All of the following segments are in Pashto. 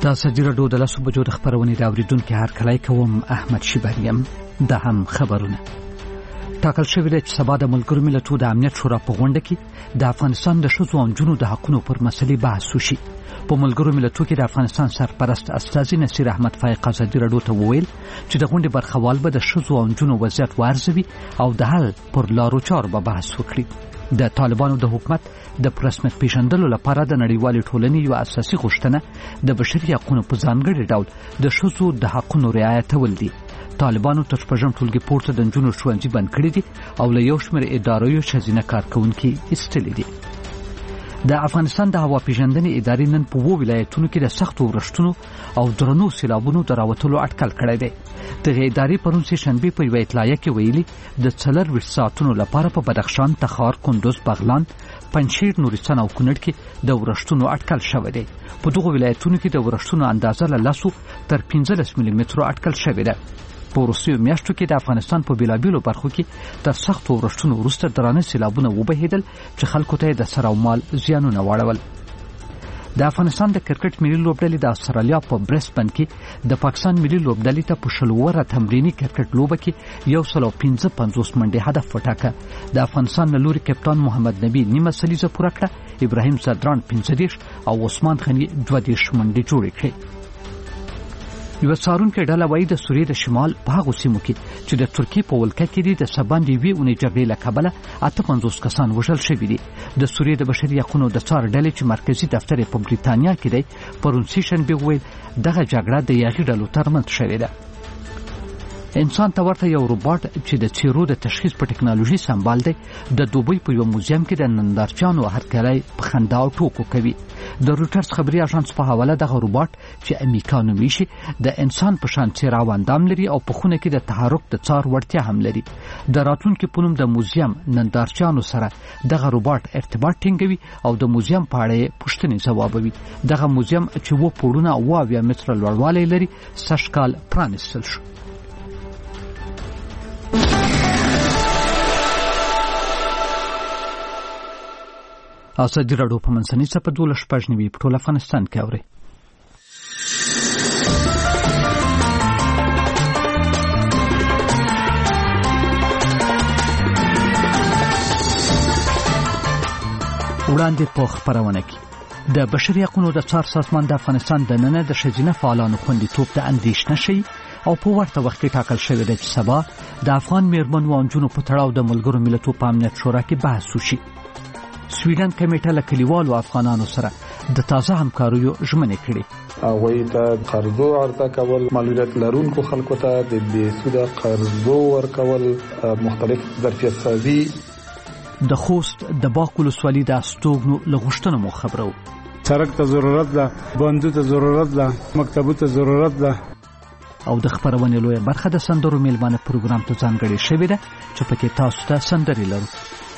د ازادي راډیو د 10 بجو د خبرونې د اوریدونکو هرکلی کوم. احمد شیبانیم. د هم خبرونه ټاکل شوی دی چې سبا د ملګرو ملتونو د امنیت شورا په غونډه کې د افغانستان د ښځو او نجونو د حقوقو پر مسلې بحث وشي. په ملګرو ملتونو کې د افغانستان سرپرست استاذ نصیر احمد فائق ازادي راډیو ته وویل چې د غونډې برخوال به د ښځو او نجونو وضعیت وارزوي او د حل پر لارو چارو به بحث وکړي. د طالبانو د حکومت د رسمیت پیژندلو لپاره د نړیوالې ټولنې یو اساسي غوښتنه د بشري حقوقو په ځانګړي ډول د ښځو د حقوقو رعایتول دي. طالبانو تر شپږم ټولګي پورته د نجونو ښوونځي بند کړي دي او له یو شمېر ادارو ښځینه کارکوونکي ایستلي دي. د افغانستان د هوا پیژندنې ادارې نن په 2 ولایتونو کې د سختو ورښتونو او درنو سیلابونو د راوتلو اټکل کړی دی. دغه ادارې پرون سه شنبه په یوه اطلاعیه کې ویلي د 24 ساعتونو لپاره په بدخشان، تخار، کندوز، بغلان، پنجشیر، نورستان او کونړ کې د ورښتونو اټکل شوی دی. په دغه ولایتونو کې د ورښتونو اندازه له 10 تر 15 ملي مترو اټکل شوی دی. په وروستیو میاشتو کې د افغانستان په بیلابیلو برخو کې تر سختو ورښتونو وروسته درانه سیلابونه وبهیدل چې خلکو ته د سر او مال زیانونه واړول. د افغانستان د کرکټ ملي لوبډلې د استرالیا په برسبن کې د پاکستان ملي لوبډلې ته په 16 تمرینی کرکټ لوبه کې 155 منډې هدف وټاکه. د افغانستان له لوري کپتان محمد نبی نیمه سلیزه پوره کړه، ابراهیم زدران 15 او عثمان خنی 22 منډې جوړې کړې. یو څارونکو ډله وایي د سوریې د شمال په هغو سیمو کې چې د ترکیې په ولکه کې دي د سباندې وی اونې جګړې له کبله 58 کسان وژل شوي دي. د سوریې د بشري حقوقو د څار ډلې چې مرکزی دفتر په بریتانیا کې دی پرون سه شنبه ویل دغه جګړه د یاغي ډلو ترمنځ شوې ده. انسان ته ورته یو روباټ چې د چیرو د تشخیص په ټکنالوژي سمبال دی د دوبۍ په یو موزیم کې د نندارچیانو هرکلی په خندا او ټوکو کوي. د روټرز خبري اژانس په حواله دغه روباټ چې امیکا نومې شي د انسان په شان څیره او اندام لري او په خونه کې د تحرک د څار وړتیا هم لري. د راتلونکي په نوم د موزیم نندارچیانو سره دغه روباټ ارتباط ټینګوي او د موزیم په اړه پوښتنې ځوابوي. دغه موزیم چې 2 پوړونه او 2 متره لوړوالی لري سږکال پرانیستل شو. ازادي راډیو په منځنۍ څپه 12 په ټول افغانستان کې اوري. وړاندې په خبرونه کې د بشري حقوقو د څار سازمان د افغانستان د نن د ښځینه فعالانو خوندیتوب ته اندېښنه شي او په ورته وخت کې ټاکل شوی دی چې سبا د افغان میرمنو او نجونو په تړاو د ملګرو ملتونو په امنیت شورا کې بحث وشي. سویډن کمیټه له کلیوالو افغانانو سره د تازه همکاریو ژمنې کړې. هغوی ته قرضو عرضه کول، مالوریت لرونکو خلکو ته د بې سوده قرضو ورکول، مختلف ظرفیت سازي. د خوست د باغ ولسوالۍ د استوګنو له غوښتنو مو خبرو. سړک ته ضرورت ده، بندو ته ضرورت ده، مکتبو ته ضرورت ده. او د خبرونې لویه برخه د سندرو میلمانه پروګرام ته ځانګړې شوې ده چې پکې تاسو ته سندرې لرو.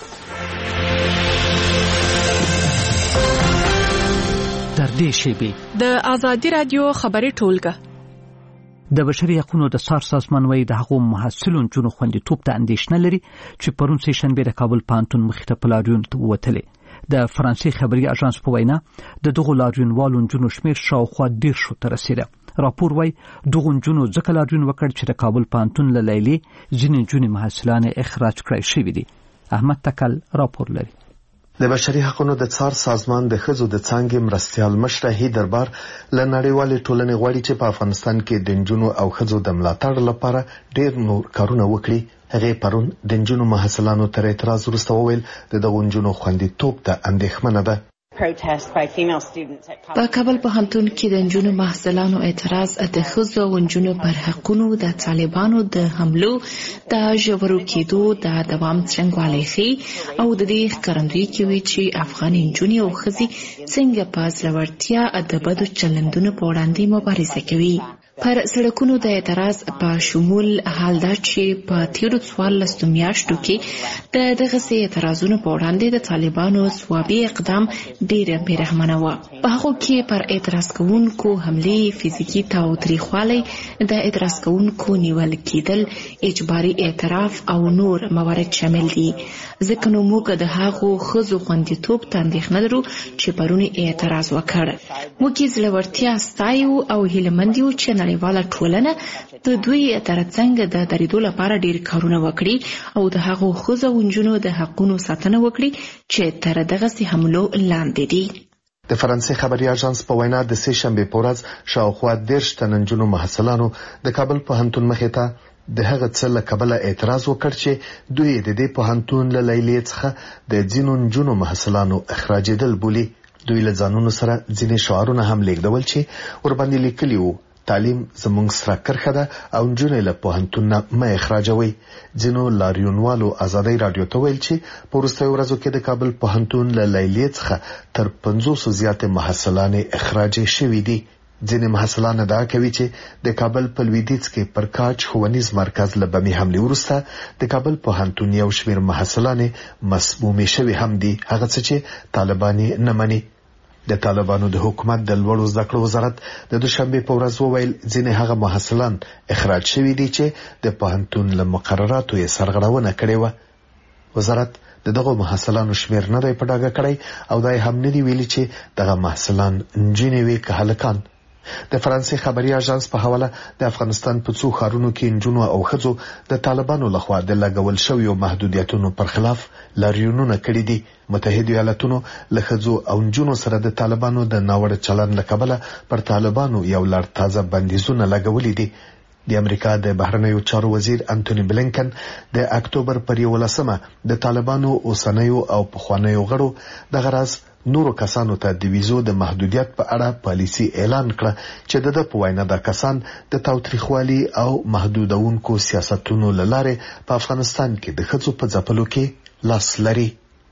د ازادي راډیو خبري ټولګه د بشري حقوقو د څار سازمان وایي د هغو محصلون جنو خوندیتوب ته اندېښنه لري چې پرون سه شنبه د کابل پانتون مخې ته په لاریون وتلې. د فرانسې خبري اژانس په وینا د دغو لاریونوالو جنو شمیر شاوخوا 10 ته رسیده. راپور وایي دغو جنو ځکه لاریون وکړ چې د کابل پانتون له لیلې ځینې جنې محصلان اخراج کړای شوي دي. احمد تکل راپور لري. د بشري حقوقو د څار سازمان د ښځو د څانګې مرستیال مشره هی دربار له نړیوالې ټولنې غواړي چې په افغانستان کې د نجونو او ښځو د ملاتړ لپاره ډېر نور کارونه وکړي. هغه پرون د نجونو محصلانو تر اعتراض وروسته وویل د دغو نجونو خوندیتوب ته اندېښمنه ده. په کابل پوهنتون کې د نجونو محصلانو اعتراض د ښځو او نجونو پر حقوقو د طالبانو د حملو د ژورو کېدو د دوام څرنګوالی ښيي او د دې ښکارندویي کوي چې افغان نجونې او ښځې څنګه په زړورتیا د بدو چلندونو په وړاندې مبارزه کوي. پر سړکونو د اعتراض په شمول حال دا چې په تیرو 14 میاشتو کې دغه سي اعتراضونو په وړاندې د طالبانو ځوابي اقدام ډېر بیرحمانه و. په هغه کې پر اعتراض کوونکو حملې، فزیکي تاوتریخوالی، د اعتراض کوونکو نیول کېدل، اجباري اعتراف او نور موارد شامل دي. ځکه نو موږ د هغو ښځو خوندیتوب ته اندېښنه لرو چې پرون اعتراض وکړ. موږ یې زړورتیا ستایو او هیلهمند یو چې نړیواله ټولنه د دوی ترڅنګ د درېدو لپاره ډېر کارونه وکړي او د هغو ښځو او نجونو د حقونو ساتنه وکړي چې تر دغسې حملو لاندې دي. د فرانسې خبري اژانس په وینا د سې شنبې په ورځ شاوخوا 10 تن نجونو محصلانو د کابل پوهنتون مخې ته د هغه څه له کبله اعتراض وکړ چې دوی د دې پوهنتون له لیلیې څخه د ځینو نجونو محصلانو اخراجېدل بولي. دوی له ځانونو سره ځینې شعارونه هم لیږدول چې ورباندې لیکلي وو: تعلیم زموږ سره کرښه ده او نجونې له پوهنتون نه مه اخراجوئ. ځینو لاریونوالو ازادۍ راډیو ته ویل چې په وروستیو ورځو کې د کابل پوهنتون له لیلیې څخه تر 500 زیاتې محصلانې اخراجې شوې دي. ځینې محصلان ادعا کوي چې د کابل په لویدیځ کې پر کاج ښوونیز مرکز له بمي حملې وروسته د کابل پوهنتون یو شمېر محصلانې مسمومې شوې هم دي، هغه څه چې طالبان نه مني. د طالبانو د حکومت د لوړو زده کړو وزارت د دوشنبه په ورځ وویل ځینې هغه محصلان اخراج شوي دي چې د پوهنتون له مقرراتو یې سرغړونه کړې وه. وزارت دغه محصلانو شمیر نه دی په ډاګه کړی او دا هم نه دی ویلي چې دغه محصلان نجونې وي که هلکان. د فرانسې خبري اژانس په حواله د افغانستان په څو ښارونو کې نجونو او ښځو د طالبانو لخوا د لګول شویو محدودیتونو پر خلاف لاریونونه کړي دي. متحده ایالاتونو له ښځو او نجونو سره د طالبانو د ناوړه چلند له کبله پر طالبانو یو لړ تازه بندیزونه لګولي دي. د امریکا د بهرنیو چارو وزیر انټونی بلینکن د اکتوبر پر 11مه د طالبانو اوسنیو او پخوانیو غړو د غرض نورو کسانو ته د ویزو د محدودیت په اړه پالیسي اعلان کړه چې د په وینا د کسان د تاوتریخوالي او محدودونکو سیاستونو لاره په افغانستان کې د ښځو په ځپلو کې لاس لري.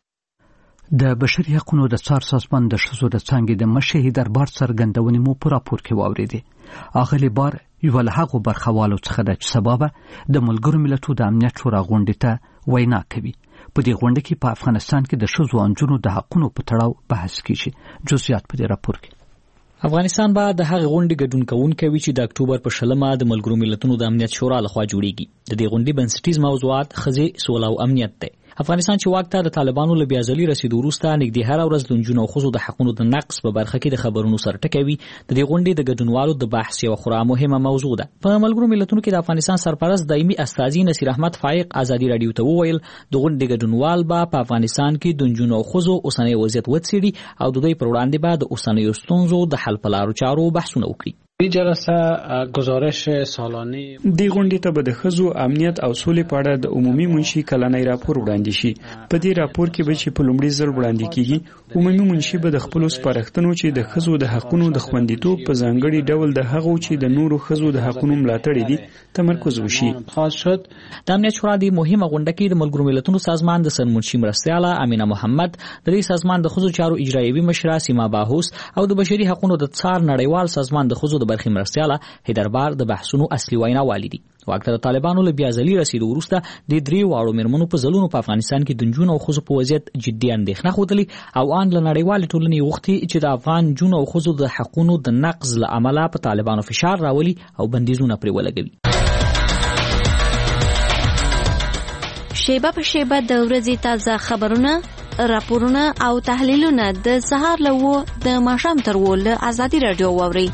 د بشري حقوقو د څار سازمان د ښځو د څانګې د مشهي دربار څرګندونې مو په راپور کې واورېدې. اغلې بار یو له هغو برخوالو څخه د سبب د ملګرو ملتونو د امنیت شورا غونډې ته وینا کوي. په دې غونډه کې په افغانستان کې د ښځو او نجونو د حقونو په تړاو بحث کیږي. جزئیات په دې راپور کې. افغانستان به د هغې غونډې ګډون کوونکی وي چې د اکتوبر په 20 د ملګرو ملتونو د امنیت شورا لخوا جوړیږي. د دې غونډې بنسټیز موضوعات ښځې، سوله او امنیت دی. افغانستان چې واک ته د طالبانو له بیازلي رسیدو وروسته نږدې هره ورځ د نجونو او ښځو د حقونو د نقض په برخه کې د خبرونو سره ټکوي. د دې غونډې د ګډونوالو د بحث یوه خورا مهمه موضوع ده. په ملګرو ملتونو کې د افغانستان سرپرست دایمي استازي نصیر احمد فایق ازادي راډیو ته وویل د غونډې ګډونوال به په افغانستان کې د نجونو او ښځو اوسنی وضعیت وڅېړي او د دوی پر وړاندې به د اوسنیو ستونزو د حل په لارو چارو بحثونه وکړي. این جلسه گزارش سالانه دی غونډې ته به د ښځو امنیت او سولې په اړه د عمومي منشي کلنی راپور وړاندې شي. په دې راپور کې به چې په لومړي ځل وړاندې کیږي عمومي منشي به د خپلو سپارښتنو چې د ښځو د حقونو د خوندیتوب په ځانګړي ډول د هغو چې د نورو ښځو د حقونو ملاتړ دي تمرکز وشي. د امنیت شورا د مهمه غونډه کې د ملګرو ملتونو سازمان د سرمنشي مرستیاله امینه محمد، د دې سازمان د ښځو چارو اجرایوي مشره سیما باهوس او د بشري حقونو د څار نړیوال سازمان د ښځو برخې مرستیاله هیدربار د بحثونو اصلي ویناوالي دي. واک ته د طالبانو له بیازلي رسیدو وروسته د دریو واړو میرمنو په ځلونو په افغانستان کې د نجونو او ښځو په وضعیت جدي اندېښنه ښودلې او ان له نړیوالې ټولنې غوښتي چې د افغان نجونو او ښځو د حقونو د نقض له امله په طالبانو فشار راولي او بندیزونه پرې ولګوي. شیبه په شیبه د ورځې تازه خبرونه، راپورونه او تحلیلونه د سهار له 9 د ماښام تر 10 له ازادي راډیو واورئ.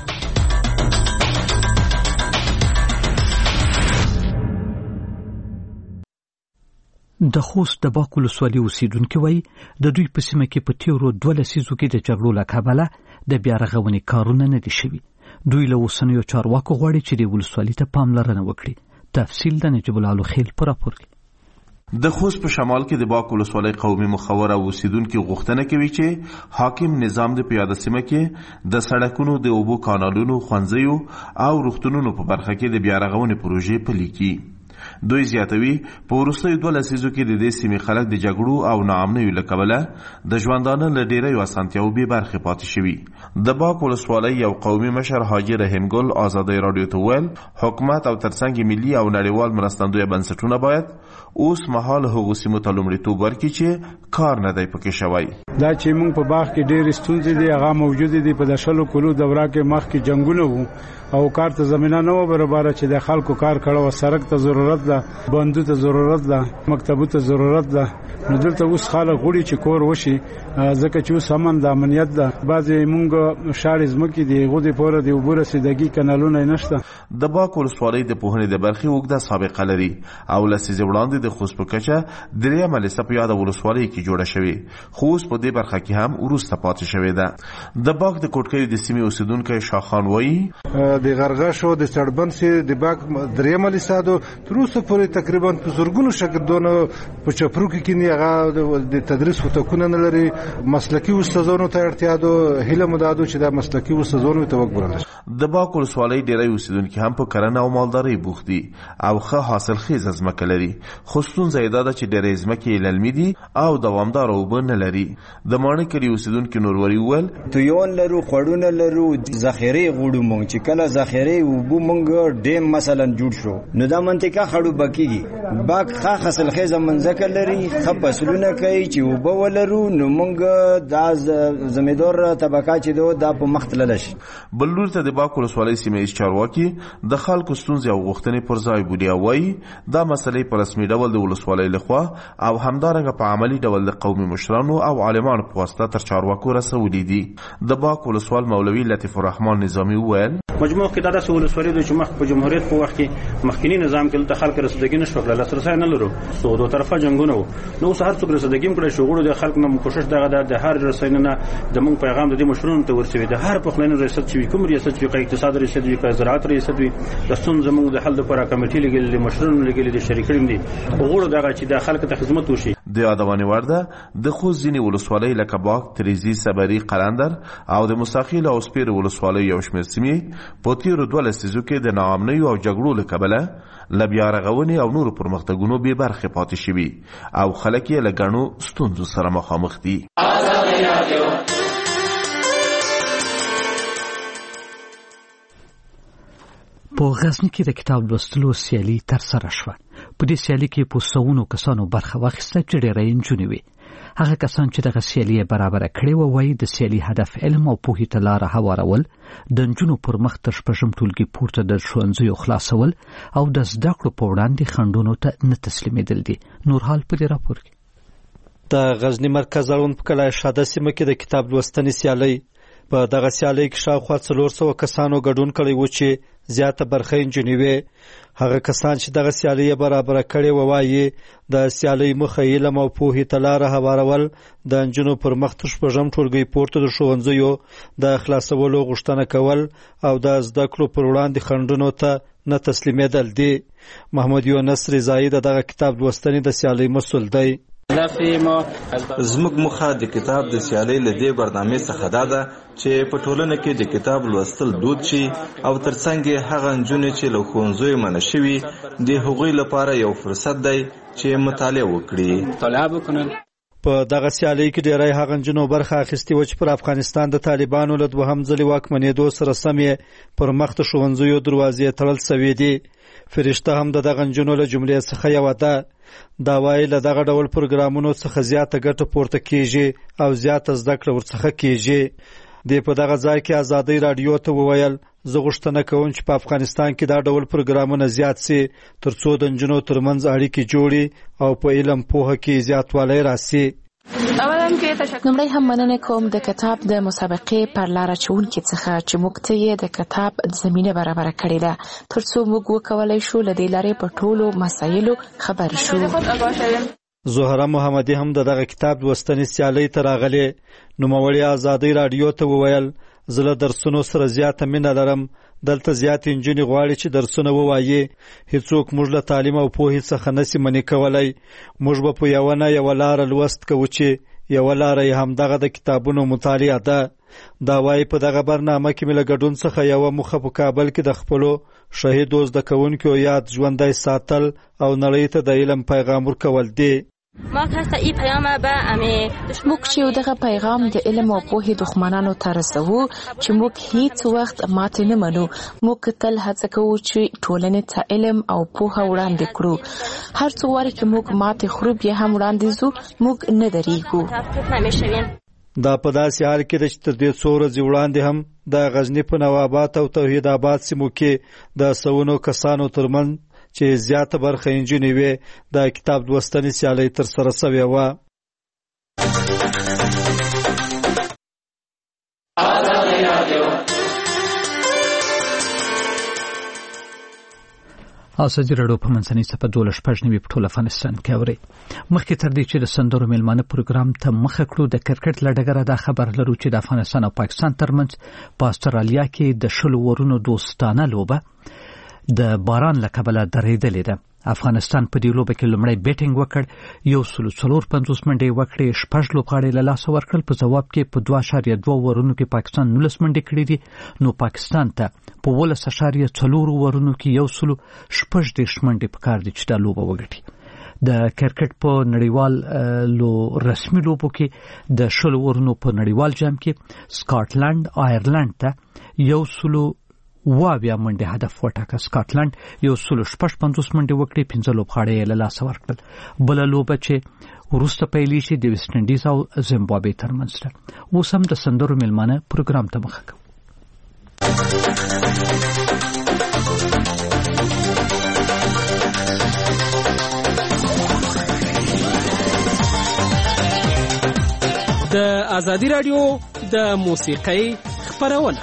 د خوست د باک ولسوالۍ اوسیدونکي وایي د دوی په سیمه کې په تیرو 2 لسیزو کې د جګړو له کبله د بیا رغونې کارونه نه دي شوي. دوی له اوسنیو چارواکو غواړي چې د ولسوالۍ ته پاملرنه وکړي. تفصیل د نجیب الله خیل په راپور کې. د خوست په شمال کې د باک ولسوالۍ قومي مخور او اوسیدونکي غوښتنه کوي چې حاکم نظام د پیاده سیمه کې د سړکونو، د اوبو کانالونو، ښوونځیو او روغتونونو په برخه کې د بیا رغونې پروژې پلي کړي. دوی زیاتوي په وروستیو 2 لسیزو کې د دې سیمې خلک د جګړو او ناامنیو له کبله د ژوندانه له ډېرو اسانتیاو بې برخې پاتې شوي. د باک ولسوالۍ یو قومي مشر حاجي رحیم ګل ازادۍ راډیو ته وویل حکومت او ترڅنګ ملي او نړیوال مرستندویه بنسټونه باید اوس مهال هغو سیمو ته لومړیتوب ورکړي چې کار نه دی پکې شوی. دا چې موږ په باغ کې ډېرې ستونزې دي هغه موجود دي. په 10 کلو دوره کې مخکې جنگونه وو او کار ته زمينه نه و برابر چې د خلکو کار کړو. سړک ته ضرورت ده، بندو ته ضرورت ده، مکتبو ته ضرورت ده. نو دلته اوس خلک غوړي چې کور وشي ځکه چې اوس امن د امنیت ده. بعضې موږ شاړې ځمکې دي غو د پوره د اوبو رسیدګي کانالونه نشته. د باک ولسوالۍ د پوهنې د برخې اوږده سابقه لري او لسیزې وړاندې د خوست په کچه درېیمه لیسه په یاده ولسوالۍ کې جوړه شوې خو اوس په دې برخه کې هم وروسته پاتې شوې ده. د باک د کوټکۍ د سیمې اوسیدونکی شاخان وایي د غرغښ او د سړبن سي د باک درېیمه لیسه ده تر اوسه پورې تقریبا په زرګونو شاګردانو په چپرو کې هغه د تدریس وټکونه نه لري. مسلکي استادانو ته اړتیا ده. هیله مو ده چې د مسلکي استادانو ته وګورل شي. د باک ولسوالۍ ډېری اوسیدونکي هم په کرنه او مالدارۍ بوخت دي او ښه حاصلخیزه ځمکه لري خو ستونزه یې دا ده چې ډېرې ځمکې یې للمي دي او دوامداره اوبه نه لري. د ماڼۍ کلي اوسیدونکي نوروري وویل تویون لرو، خوړونه لرو، ذخیرې غوړو مونږ چې کله ذخیرې اوبو مونږ ډیم مثلا جوړ شو نو دا منطقه خړو بکیږي. باک ښه حاصلخیزه منځکه لري، ښه فصلونه کوي چې اوبه ولرو نو مونږ دا زمیندار طبقه چې دا په مخ تللی شي. بل لور ته د باک ولسوالۍ سیمه ایز چارواکي د خلکو ستونزې او غوښتنې پر ځای بولیا وایي دا مسلې په رسمي ډول د ولسوالۍ لخوا او همدارنګه په عملي ډول د قومي مشرانو او عالمانو په واسطه تر چارواکو رسولې دي. د باک ولسوال مولوي لطیف الرحمن نظامي وویل مجموع کې دا د ولسوالۍ د چې مخ په جمهوریت په وخت کې مخکینی نظام کې د خلکو رسیدګي نشو کړل، لاسرسي نه لرو، سو دوه طرفه جنگونه وو. نو اوس هر څوک رسیدګي کړي شغل د خلکو نه کوشش دغه د هر رسینه د مونږ پیغام د مشرونو ته ورسوي. د هر پخلنې ریاست چې کوم ریاست چې اقتصاد ریاست وي، زراعت ریاست وي، د ستونزو زموږ د حل لپاره کمیټې لګېلې، مشرونو لګېلې، د شریکړم دي وګړو دغه چې د خلکو ته خدمت وشي. د یادونې وړ ده د خوست ځینې ولسوالۍ لکه باک، تریزي، صبري، قلندر او د موساخیل او سپیر ولسوالۍ یو شمېر سیمې په تېرو 2 لسیزو کې د ناامنیو او جګړو له کبله له بیا رغونې او نورو پرمختګونو بې برخې پاتې شوي او خلک یې له ګڼو ستونزو سره مخامخ دي. په غزني کې د کتاب لوستلو سیالي ترسره شوه. په دې سیالي کې په سوونو کسانو برخه واخیسته چې ډېری نجونې وې. هغه کسان چې دغه سیالي یې برابره کړې وه وایي د سیالي هدف علم او پوهې ته لاره هوارول، د نجونو پر مخ تر 6 ټولګي پورته د ښوونځیو خلاصول او د زده کړو په وړاندې خنډونو ته نه تسلیمېدل دي. نورحال په دې راپور کې د غزني مرکز اړوند په کلای شاده سیمه کې د کتاب لوستنې سیالۍ په دغه سیالۍ کې شاوخوا 400 کسانو ګډون کړی و چې زیاته برخه نجونې وې. هغه کسان چې دغه سیالۍ برابره کړې وه وایي د سیالۍ موخه علم او پوهې ته لاره هوارول، د نجونو پر مخ تر 6 ټولګي پورته د ښوونځیو د خلاصولو غوښتنه کول او د زده کړو پر وړاندې خنډونو ته نه تسلیمېدل دي. محمد یونس رضایي دغه کتاب لوستنې د سیالۍ مسؤل دی. زموږ مخه د کتاب د سیالۍ له دې برنامې څخه دا ده چې په ټولنه کې د کتاب لوستل دود شي او ترڅنګ هغه نجونې چې له ښوونځیو منع شوي د هغوی لپاره یو فرصت دی چې مطالعه وکړي. په دغه سیالۍ کې ډېری هغه نجونو برخه اخیستې وه چې پر افغانستان د طالبانو له 2م ځلې واکمنېدو سره سم یې پر مخ د ښوونځیو دروازې تړل سوې دي. فرشته هم د دغه نجونو له جملې څخه یوه ده. دا وایي له دغه ډول پروګرامونو څخه زیاته ګټه پورته کیږي او زیاته زده کړه ورڅخه کیږي. دی په دغه ځای کې ازادۍ راډیو ته وویل زه غوښتنه کوم چې په افغانستان کې دا ډول پروګرامونه زیات سي ترڅو د نجونو ترمنځ اړیکې جوړي او په علم پوهه کې زیاتوالی راسي. نمړی هم مننه کوم د کتاب د مسابقې پر لار چونکي څخه چې موږ ته یې د کتاب زمینه برابر کړې ده ترڅو موږ وکولای شو له دې لارې په ټولو مسایلو خبر شو. زهره محمدي هم دغه کتاب لوستنې سیالۍ ته راغلې. نوموړې ازادۍ راډیو ته وویل زه له درسونو سره زیاته مینه لرم. دلته زیات نجونې غواړي چې درسونه ووایي. هیڅوک موږ له تعلیم او پوهې څخه نشي منع کولی. موږ به په یوه نه یوه لاره لوست کوو چې یو لار یې همدغه د کتابونو مطالعه ده. دا وايي په دغه برنامه کې مل ګډون څخه یو مخه په کابل کې د خپلو شهیدو زده کوونکو یاد ژوندۍ ساتل او نړۍ ته د علم پیغام ورکول دي. موږ چې دغه پیغام د علم او پوهې دښمنانو ته رسوو چې موږ هیڅ وخت ماتې نه منو. موږ تل هڅه کوو چې ټولنې ته علم او پوهه وړاندې کړو. هر څو واره چې موږ ماتې خورو بیا هم وړاندې ځو، موږ نه درېږو. دا په داسې حال کې چې تر دې څو ورځې وړاندې هم د غزني په نواباد او توحید آباد سیمو کې د سونو کسانو ترمن چې زیاته برخه انجنې وي د کتاب لوستنې سیالۍ ترسره شوې وه. ازادي راډیو په منځنۍ صفحه 12 په ټول افغانستان کې اوري. مخکې تر دې چې د سندرو میلمانه پروګرام ته مخه کړو د کرکټ لړګره دا خبر لرو چې د افغانستان او پاکستان ترمنځ په استرالیا کې د 20 ورونو دوستانه لوبه د باران له کبله درېدلې ده. افغانستان په دې لوبه کې لومړی بیټینګ وکړ، 150 منډې وکړې، 6 لوبغاړي له لاسه ورکړل. په جواب کې په 2.2 ورونو کې پاکستان 19 منډې کړې دي. نو پاکستان ته په 19.4 ورونو کې 116 منډې پکار دي چې دا لوبه وګټي. د کرکټ په نړیوال رسمي لوبو کې د 20 ورونو په نړیوال جام کې سکاټلند آیرلند ته 100 منډه هدف وټاکه. سکاټلند 155 منډه وکړي، 15 لوبغاړي له لاسه ورکړل. بل لوبه چې وروسته پیلې شي د ویسټ انډیز او زیمبابوې ترمنځ ده. اوس هم د سندرو میلمانه پروګرام ته مخه کوو. د ازادي راډیو د موسیقۍ خبرونه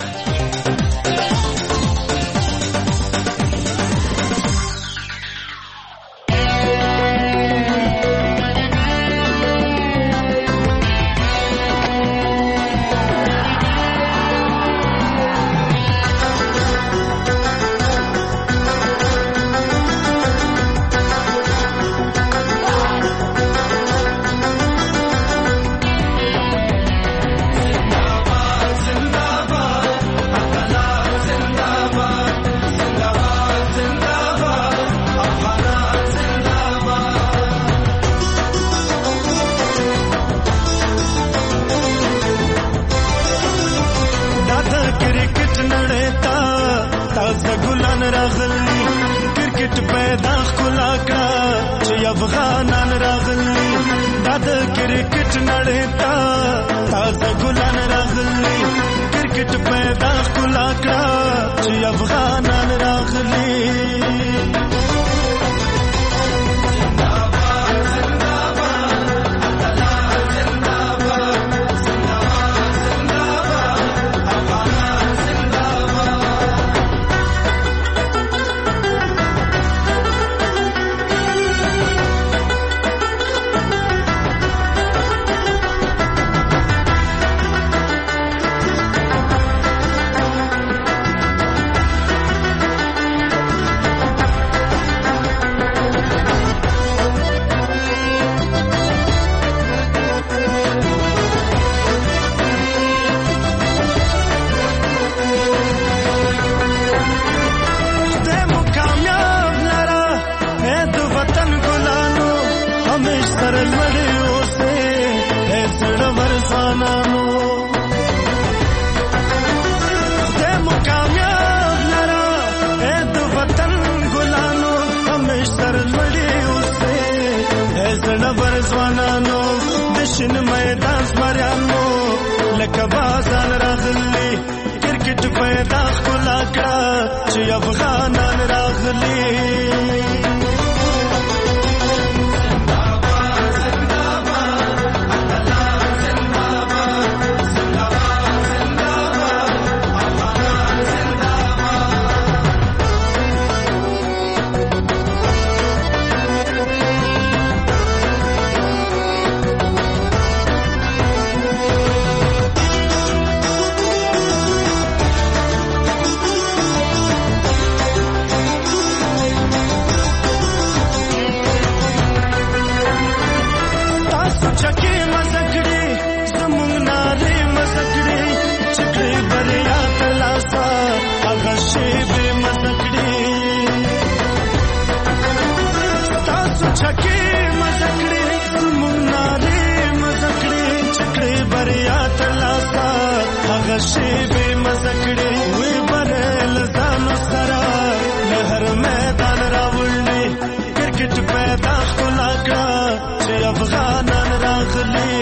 ډکه مزکړې زموږ نارې مزکړې چکړې بریا ترلاسه هغه شی به مزکړې وې برل ځانو سره له هر میدان راوړلې کرکټ پیدا خلا کړه چې افغانان راغلي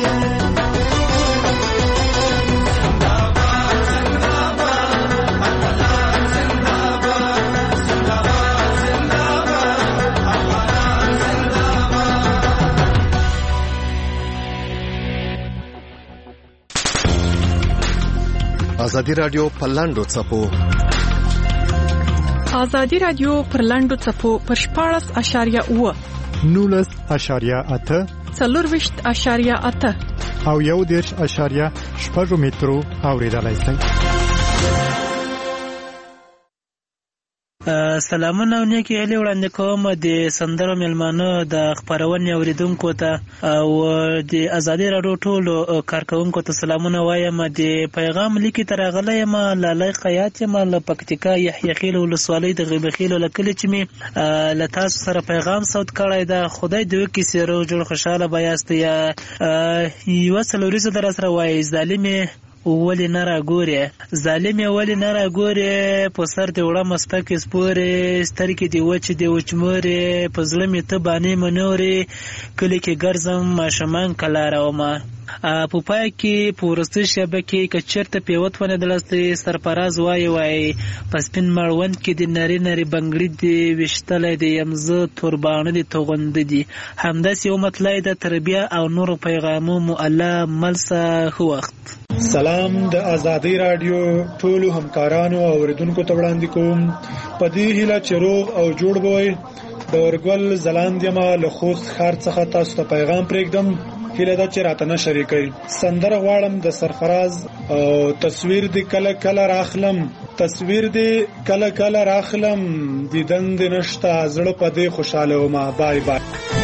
ازادي رادیو پر لاندو څپو ازادي رادیو پر لاندو څپو پر 14.8 19.8 4.8 او 1.8 مترو اوریدلای شئ. سلامونه او نیکی هیلې وړاندې کوم د سندرو مېلمانه د خپرونې اوریدونکو ته او د ازادي راډیو ټولو کارکوونکو ته سلامونه وایم. د پیغام لیکي ته راغلی یم لالی خیاط یم له پکتیکا یحیی خیل ولسوالۍ د غیب خیل له کلي چې مې له تاسو سره پیغام صوت کړی ده. خدای دې وکړي سیرو جوړ خوشحاله به یاست. یوه څلوریزه در سره وایي ظالمې ولی نه را ګورې ظالمې ولی نه را ګورې په سر دې وړه مستکې سپورې سترګې دې وچې دې وچمورې په زړه مې ته بانې منورې کلي کې ګرځم ماشومان کلارومه. په پای کې په وروستۍ شیبه کې که چېرته پیوت ونیدلستی سرفراز وایي په سپین مړوند کې د نري نري بنګړي دې ویشتلی دی یم زه تورباڼه دې توغنده دي. همداسې یو مطلع د تربیه او نورو پیغامو مو الله ملسه ښه وخت. سلام د ازادي رادیو ټولو همکارانو او اوریدونکو ته وړاندې کوم په دې هیله چې روغ او جوړ بوئ. د ورګل زلاند یم له خوست ښار څخه تاسو ته پیغام پرېږدم. هیله ده چې راته نه شریکئ. سندره غواړم د سرفراز او تصویر دې کله کله راخلم تصویر دې کله کله راخلم دیدن دې نشته زړه په دې خوشاله ومه. بای بای.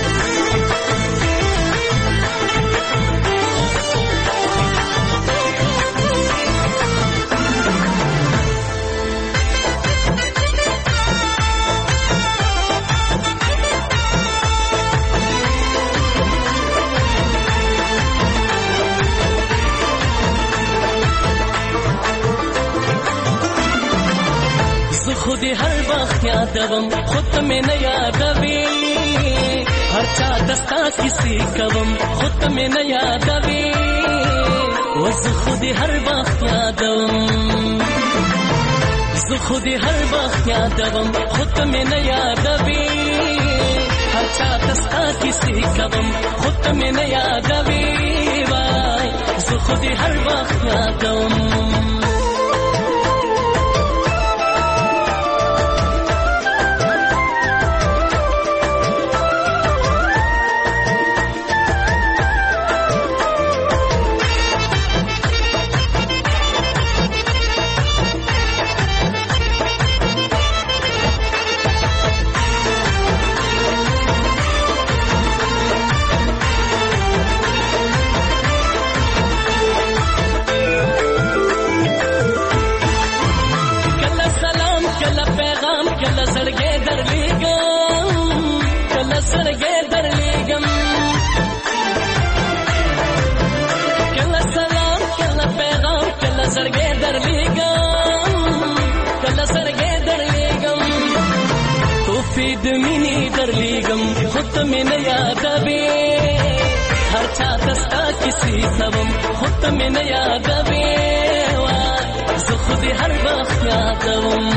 خود هر وقت یادوم خود ته مې نه یادوي هر چا دستا کیسې کوم خود ته مې نه یادوي وزه خود هر وخت یادوم زه خود هر وخت یادوم خود ته مې نه یادوي هر چا دستا کیسې کوم خود ته مې نه یادوي وای زه خود هر وخت یادوم. د مینې درلیږم خود ته مې نه یادوي هر چا ته ستا کیسې کوم خود ته مې نه یادوي زه خود یې هر وخت یادوم.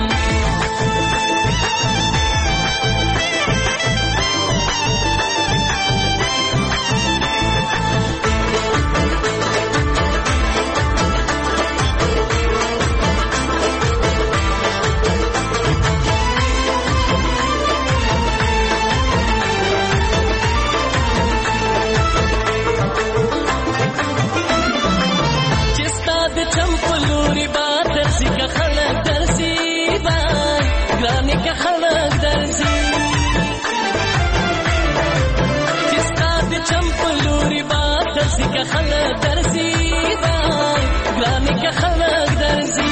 خلق درزی گرانی که خلق درزی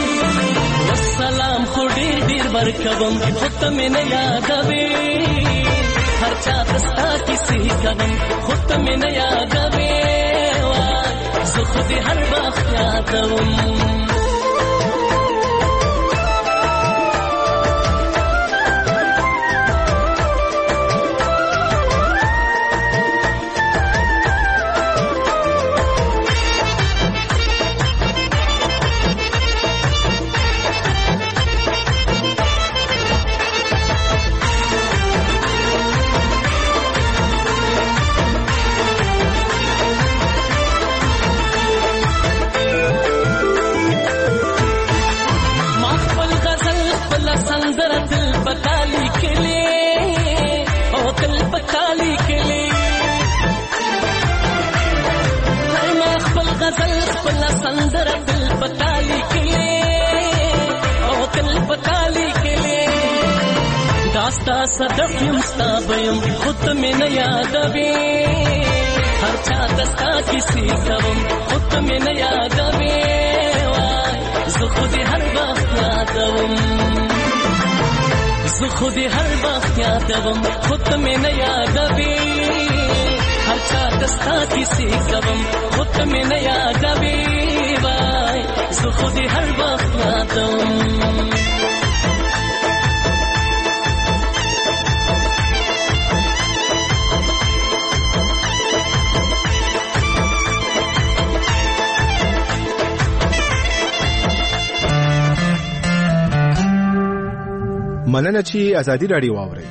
والسلام خو ډیر ډیر ورکوم خود ته مې نه یادوي هر چا دستا کسی کوم خود مې نه یادوي زه خو دې هر وخت یادوم سندره دل پکالی کلی او دل پکالی کلی داستا صدق یم ستا بیم خود مې نه یادوي هر چا دستا کسی کوم خود مې نه یادوي زه خو دې هر وخت یادوم زه خو دې هر وخت یادوم خود مې نه یادوي هر چا دستا کسی کوم خود مې نه یادوي زه خو دې هر وخت یادوم مننه چې ازادي راډیو واورئ.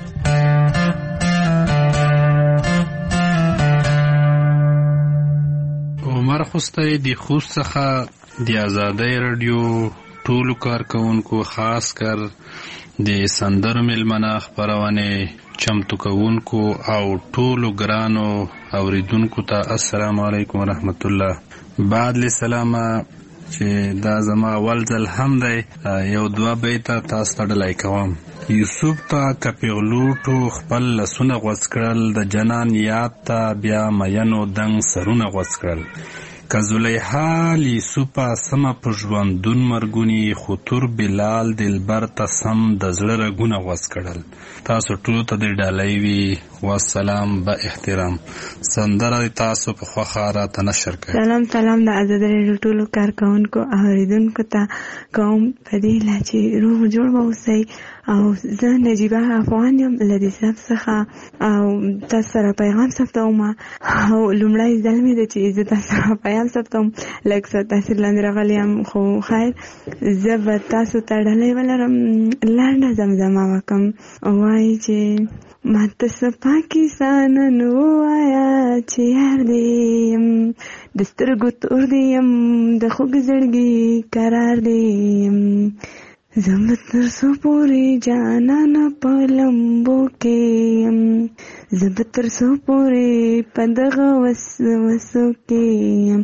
عمر خوستی د خوست څخه د ازادي راډیو ټولو کارکونکو خاص کر د سندرو مېلمنه خپرونې چمتو کوونکو او ټولو ګرانو اوریدونکو ته السلام علیکم ورحمت الله. بعد له سلامه چې دا زما اول ځل هم دی یو دوه بیته تاسو ته ډالۍ کوم. یوسف ته کپیغلوټو خپل لسونه غوڅ کړل د جنان یاد ته بیا مینو دنګ سرونه غوڅ کړل که زلیخا لیسوپا سمه په ژوندون مرګونی خطور بلال دلبر ته سم د زړه رګونه غوڅ کړل. تاسو ټولو ته د ډالۍ وي والسلام با احترام. سندره تاسو په خوښه راته نشر کړئ. سلام د ازادي راډیو ټولو کارکونکو او اوریدونکو ته کوم په دې لا چې روغ جوړ اوسئ او زه نجیبه افغان یم له دې صف څخه او تاسو سره پیغام ثبتوم او لومړی ځل مې ده چې زه تاسو سره پیغام ثبتوم لږ څه تاثیر لاندې راغلی یم خو خیر زه به تاسو ته ډالۍ ولرم لنډه زمزمه وکړم وایي چې ما ته څه پاکستان نو وایه چې یار دې یم د سترګو تور دې یم د خوږ زړګي قرار دې یم زم تر سو پوری جانا په لمبو کې يم زب تر سو پوری پدغه وسو کې يم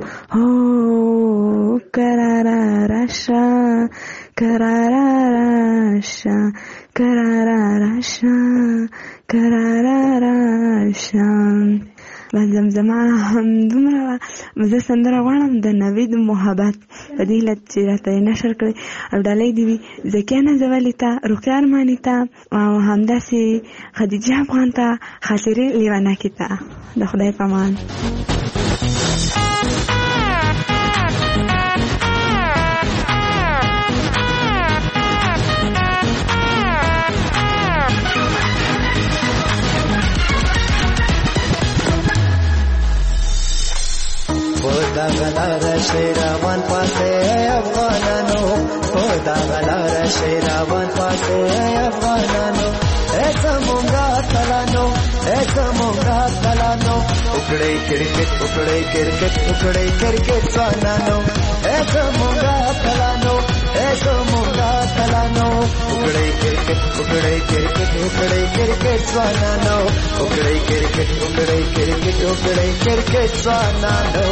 هو کرارا راشا کرارا راشا کرارا راشا کرارا راشا زمزمه هم دومره زه سندره غواړم د نوید محبت په دې هیله چې راته یې نشر کړئ او ډالۍ دې وي زکیه نازولي ته رقیه ارماني ته او همداسې خدیجه افغان ته خاطرې لیوانکي ته د خدای په امان. دا غلار شیروان پاسه افغانانو دا غلار شیروان پاسه افغانانو ایسا مونگا تلانو ایسا مونگا تلانو اکڑے کرکٹ اکڑے کرکٹ اکڑے کرکٹ سوانانو ایسا مونگا تلانو ایسا مونگا تلانو اکڑے کرکٹ اکڑے کرکٹ اکڑے کرکٹ سوانانو اکڑے کرکٹ اکڑے کرکٹ اکڑے کرکٹ سوانانو.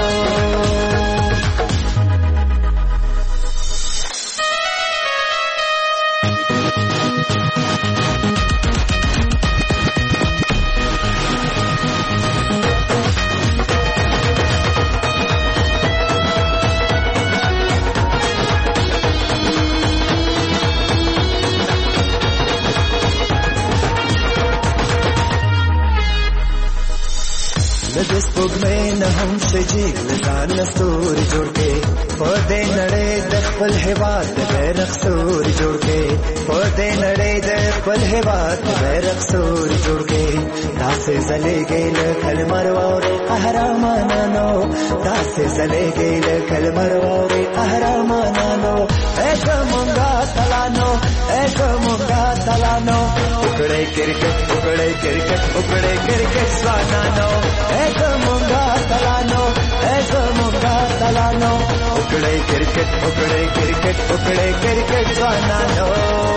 لدې سپوږمۍ نه هم شجي لزان ستوري جوړ کې په دې نړۍ د خپل هېواد د بیرغ ستوري جوړ کې په دې نړۍ د خپل هېواد د بیرغ ستوري جوړ کې داسې ځلېږي لکه لمر واورې قهرمانانو داسې ځلېږي لکه لمر واورې قهرمانانو ای زمونږه اتلانو ای زمونږه اتلانو وکړئ کرکټ وکړئ کرکټ وکړئ کرکټ ځوانانو ای زمونږه اتلانو ای زمونږه اتلانو وکړئ کرکټ وکړئ کرکټ وکړئ کرکټ ځوانانو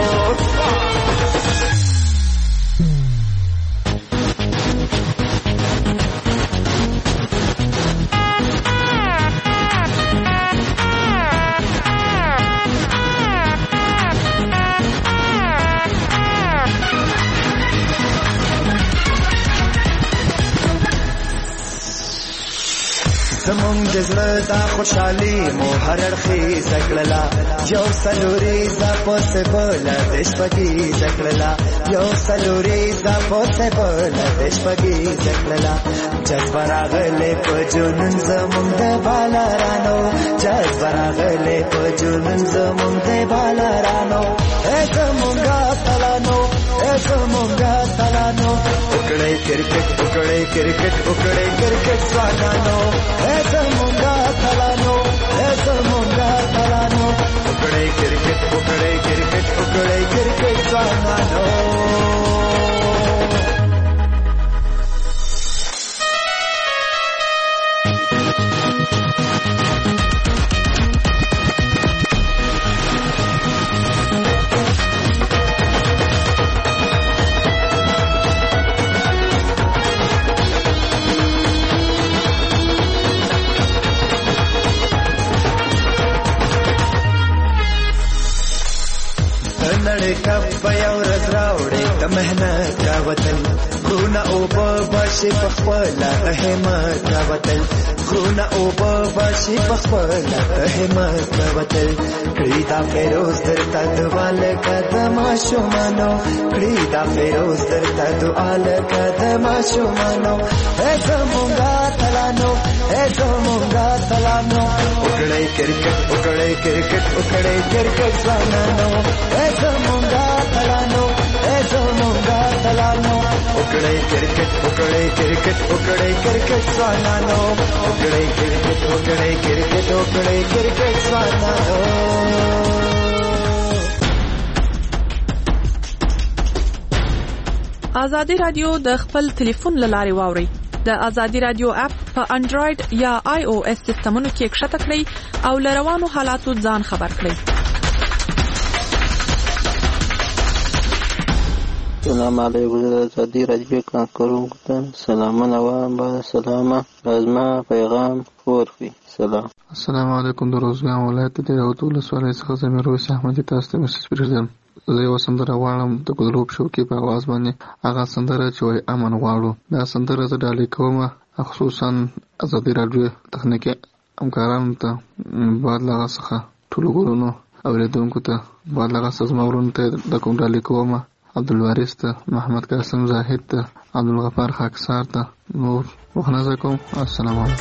زمونږ د زړه دا خوشحالي مو هر اړخیزه کړله یو څلوریزه پسې بله د شپږیزه کړله یو څلوریزه پسې بله د شپږیزه کړله جذبه راغلې په جنون زمونږ د بالرانو جذبه راغلې په جنون زمونږ د بالرانو ای زمونږ اتلانو ای زمونږ اتلانو وکړئ کرکټ وکړئ کرکټ وکړئ کرکټ ځوانانو ای زمونږ اتلانو ای زمونږ اتلانو وکړئ کرکټ وکړئ کرکټ وکړئ کرکټ ځوانانو کپ یو ورځ راوړې د مهنت کا وطن خونه اوبه بشي په خپله د همت کا وطن خونه اوبه بشي په خپله د همت کا وطن کړي دا فیروز درته دعا لکه د ماشومانو کړي دا فیروز درته دعا لکه د ماشومانو ای زمونږ اتلانو ای زمونږ اتلانو وکړئ کرکټ وکړئ کرکټ وکړئ کرکټ ځوانانو ای زمونږ اتلانو ای زمونږ اتلانو وکړئ کرکټ وکړئ کرکټ وکړئ کرکټ ځوانانو وکړئ کرکټ وکړئ کرکټ وکړئ کرکټ ځوانانو ازادي رادیو د خپل ټلیفون لارې واوري د ازادي رادیو اپ په انډراید یا آی او اس سیستمونو کې ښکته کړئ او لروانو حالاتو ځان خبر کړئ السلام علیکم ازادي رادیو کارکونکو ته سلامونه وایم با سلامه لازمه پیغام ورکړي سلام السلام علیکم د روزګان ولایت د راوت ولسوالۍ څخه زمير رويس احمد تاسو ته مسج پرېږدم زه یو سندره غواړم د ګلروب شو کې په आवाज باندې هغه سندره چې وای امن غواړو دا سندره زه ډالې کوم خصوصا ازادي رادیو تخنیکی همکارانو ته بعد لا څخه ټول ګورونو اوریدونکو ته بعد لا سزمورونو ته د کوم ډالې کوم عبدالوارث ته محمد قاسم زاهد ته عبدالغفار خاکسار ته نور وخنه کوم السلام علیکم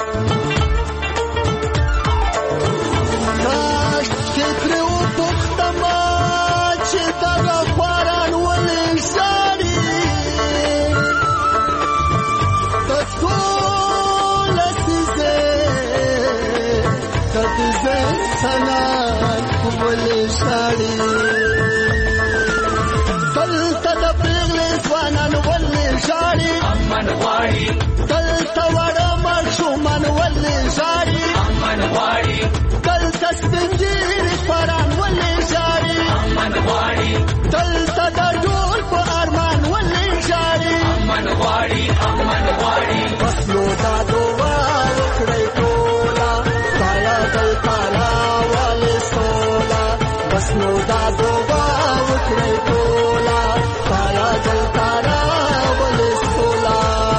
دلته وړه ماشومان ولې ژاړي امن غواړي دلته سپین ږیري پران ولې ژاړي امن غواړي دلته د ډول په ارمان ولې ژاړي امن غواړي بس نو دا دعا وکړئ ټوله خدایه دلته راولې سوله بس نو دا دعا وکړئ ټوله خدایه دلته راولې سوله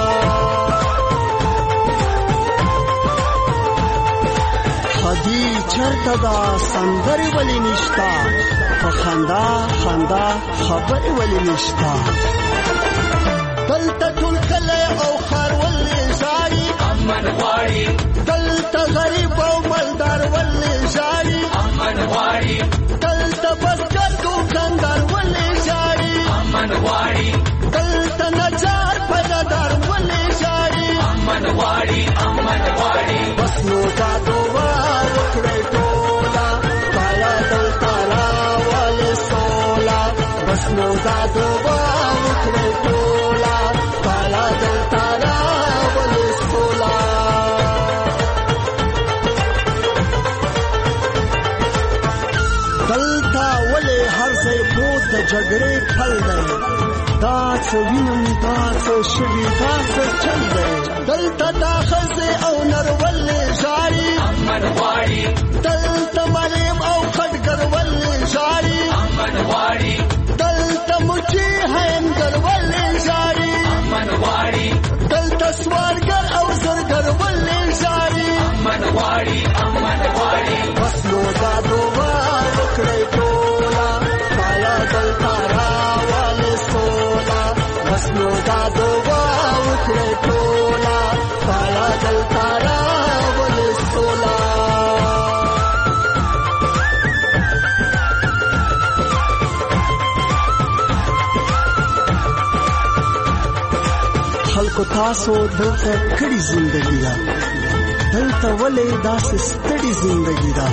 چرته دا سندرې ولې نشتا په خندا خبرې ولې نشتا دلته ټول کلی او ښار ولې ژاړي غریب او مالدار ولې ژاړي امن غواړي دلته بزګر دوکاندار ولې ژاړي امن غواړي دلته نجار پیدادار ولې ژاړي امن غواړي امن غواړي بس نو دا دعا وکړئ ټوله پایا دلته راولې سوله بس نو دا دعا وکړئ ټوله پایا دلته راولې سوله دلته ولې هر ځای پروت د جګړې پل دی دا څه وینم دا څه شوي دا څه چل دی دلته دا ښځې او نر ولې ژاړي امن غواړي دلته مریم او خټګر ولې ژاړي امن غواړي دلته مچي هینګر ولې ژاړي امن غواړي دلته سوالګر او زرګر ولې ژاړي امن غواړي امن غواړي بس نو دا دعا وکړئ ټوله پایا دلته راولې سوله بس نو دا دعا وکړئ ټوله پایا دلته راولې سوله خلکو تاسو دلته کړي زندګي ده دلته ولې داسې ستړي زندګي ده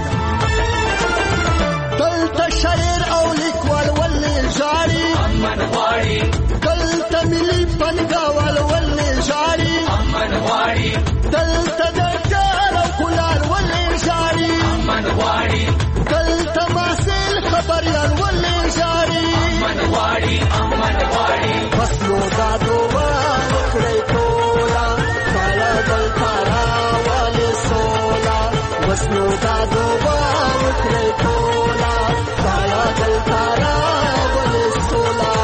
دلته شاعر او لیکوال ولې ژاړي امن غواړي دلته ملي پنګاوال ولې ژاړي امن غواړي دلته ډاکټر او کولار ولې ژاړي امن غواړي دلته محصل خبريال ولې ژاړي امن غواړي امن غواړي بس نو دا دعا وکړئ ټوله پایا دلته راولې سوله بس نو دا دعا وکړئ ټوله پایا دلته راولې سوله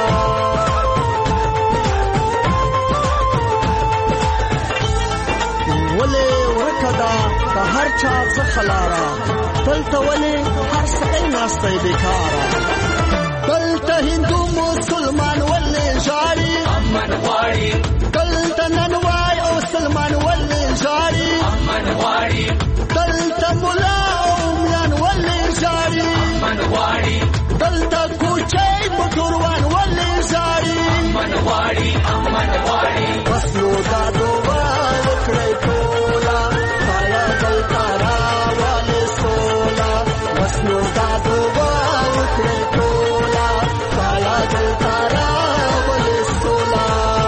ولې ورکه ده په هر چا څخه لاره دلته ولې هر سړی ناستی بېکاره دلته هندو مسلمان ولې ژاړي امن غواړي دلته ننوای او سلمان ولې ژاړي امن غواړي دلته ملا او میان ولې ژاړي امن غواړي دلته کوچی موټروان ولې ژاړي امن غواړي امن غواړي بس نو دا دعا وکړئ ټوله پایا دلته راولې سوله بس نو دا دعا وکړئ ټوله پایا دلته راولې سوله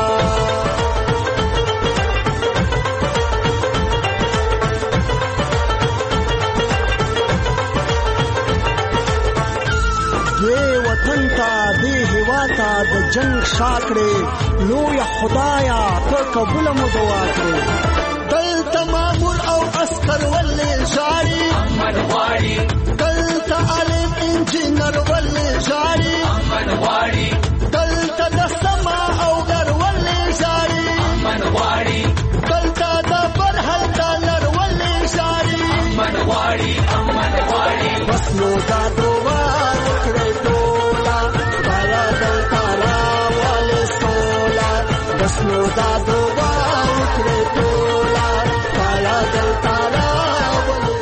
دې وطن ته دې هېواد ته د جنګ شا کړې لویه خدایه ته قبوله مو دعا کړې دلته مامور او عسکر ولې ژاړي امن غواړي دلته عالم انجینر ولې ژاړي امن غواړي دلته د سما او ګر ولې ژاړي امن غواړي دلته د برحل ډالر ولې ژاړي امن غواړي امن غواړي بس نو دا دعا وکړئ ټوله پایا دلته راولې سوله بس نو دا دعا وکړئ ټوله پایا دلته راولې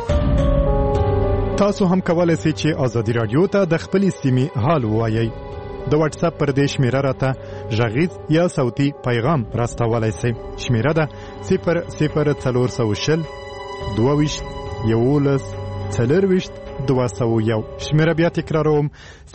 تاسو هم کولای شئ چې ازادي رادیو ته د خپلې سیمې حال ووایئ د واتس اپ پر دې شمیره راته غږیز یا صوتي پیغام راستولای شئ شمیره ده 00420 22 11 40 201 شمیره بیا تکراروم